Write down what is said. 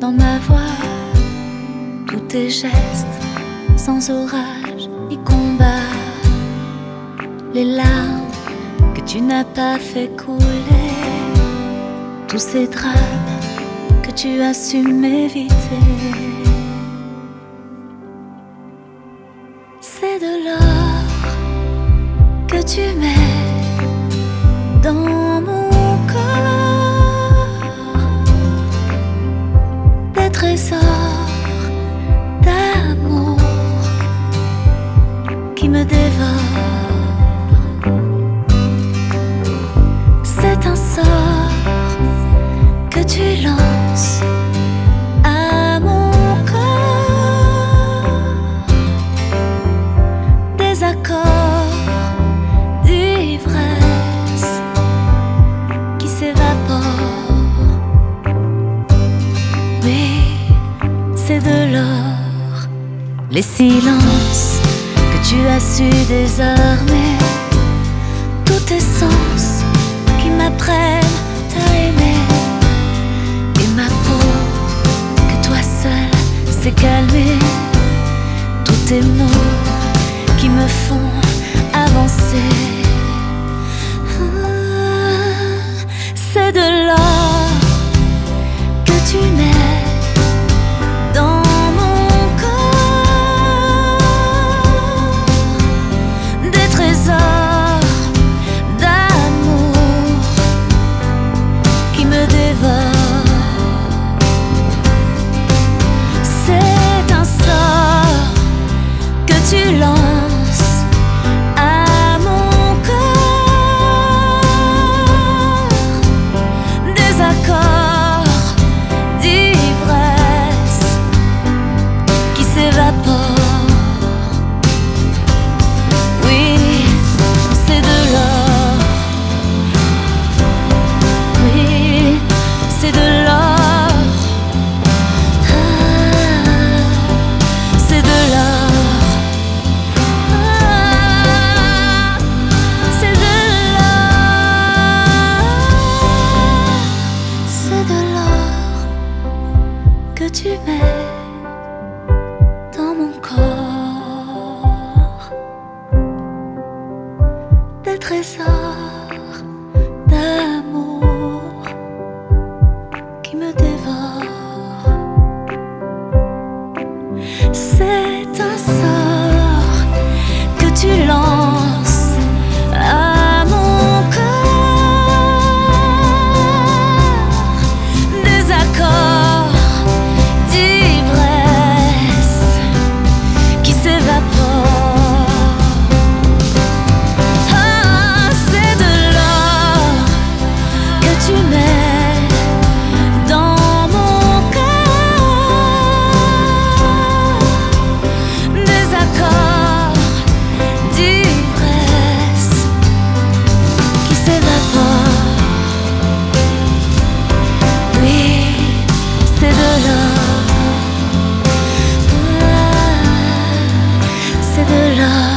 dans ma voix, tous tes gestes, sans orage ni combat, les larmes que tu n'as pas fait couler, tous ces drames que tu as su m'éviter. C'est de l'or que tu mets dans mon corps, des trésors d'amour qui me dévorent. C'est un sort que tu lances à mon corps, des accords d'ivresse qui s'évaporent. Oui, c'est de l'or, les silences que tu as su désarmer, tous tes sens qui m'apprennent à aimer, et ma peau que toi seul sais calmer, tous tes mots qui me font avancer. C'est de l'or que tu mets dans mon corps, des trésors d'amour qui me dévorent. C'est un sort que tu lances à mon corps, des accords d'ivresse qui s'évaporent. Oui, c'est de l'or. Oui, c'est de l'or. Ah, c'est de l'or. Ah, c'est de l'or. C'est de l'or que tu mets dans mon corps, des trésors d'amour qui me dévorent. C'est un sort que tu lances à mon corps, des accords d'ivresse qui s'évaporent. Ah, c'est de l'or que tu mets dans mon corps, des accords d'ivresse qui s'évaporent. Oui, c'est de l'or. Ah, c'est de l'or.